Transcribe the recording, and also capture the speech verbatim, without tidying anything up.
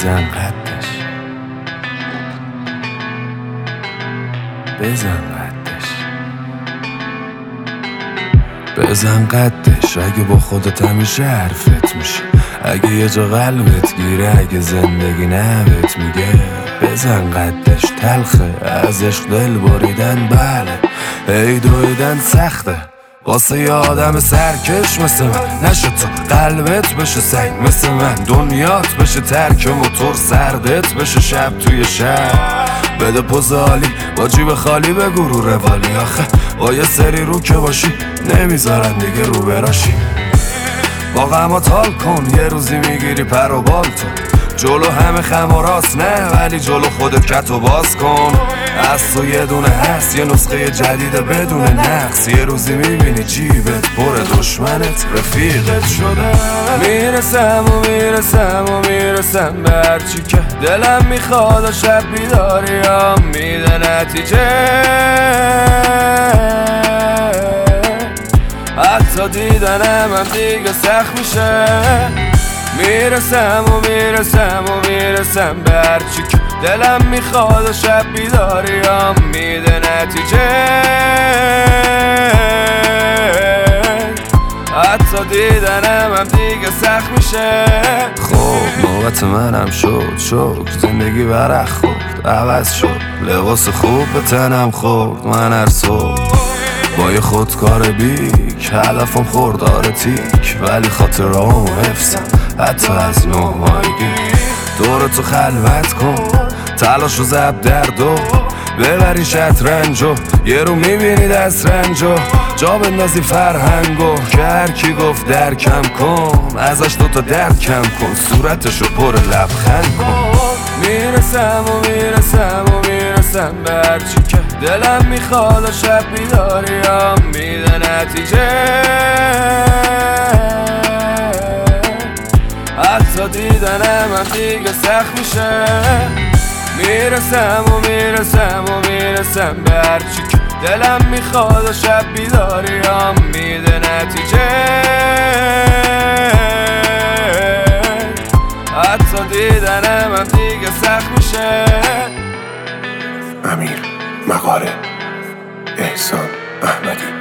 بزن قدش، بزن قدش، بزن قدش. اگه با خودت همیشه حرفت میشه، اگه یه جا قلبت گیره، اگه زندگی نبت میگه بزن قدش. تلخه از عشق دل بریدن، بله ای دویدن سخته واسه یه آدم سرکش مثل من. نشه تو قلبت بشه سنگ مثل من، دنیات بشه ترک موتور، سردت بشه شب توی شب. بده پوزالی با جیب خالی به گروه روالی، آخه با یه سری رو که باشی نمیذارن دیگه رو براشی. با غمات حال کن، یه روزی میگیری پر و بال تو. جلو همه خم و راست نه، ولی جلو خودت کتو باز کن. از تو یه دونه هست، یه نسخه جدیده بدون نقص. یه روزی میبینی جیبت پر دشمنت رفیقت شده. میرسم و میرسم و میرسم به هرچی که دلم میخواد و شب بیداریم میده نتیجه. حتی دیدنم هم دیگه سخت میشه. میرسم و میرسم و میرسم به هرچی که دلم میخواد و شب بیداریم میده نتیجه. حتی دیدنم هم دیگه سخت میشه. خب نوبت منم شد، شد زندگی برخ خورد، عوض شد لباس خوب به تنم خورد. من هر صبح با یه خودکار بیک، هدفم خوردار تیک، ولی خاطرامو حفظم حتی از نه ماهگی. دورتو خلوت کن، تلاش و زب دردو ببری شطرنجو. یه رو میبینی دست رنجو، جا بندازی فرهنگو. که هر کی گفت درکم کن، ازش دوتا درد کم کن، صورتشو پر لبخند کن. میرسم و میرسم و میرسم به هرچی که دلم میخواد و شب بیداریم میده نتیجه. حتی دیدنم هم دیگه سخت میشه. میرسم و میرسم و میرسم به هرچی که دلم میخواد و شب بیداریم میده نتیجه. حتی دیدنم هم دیگه سخت میشه. امیر مقاله، احسان احمدی.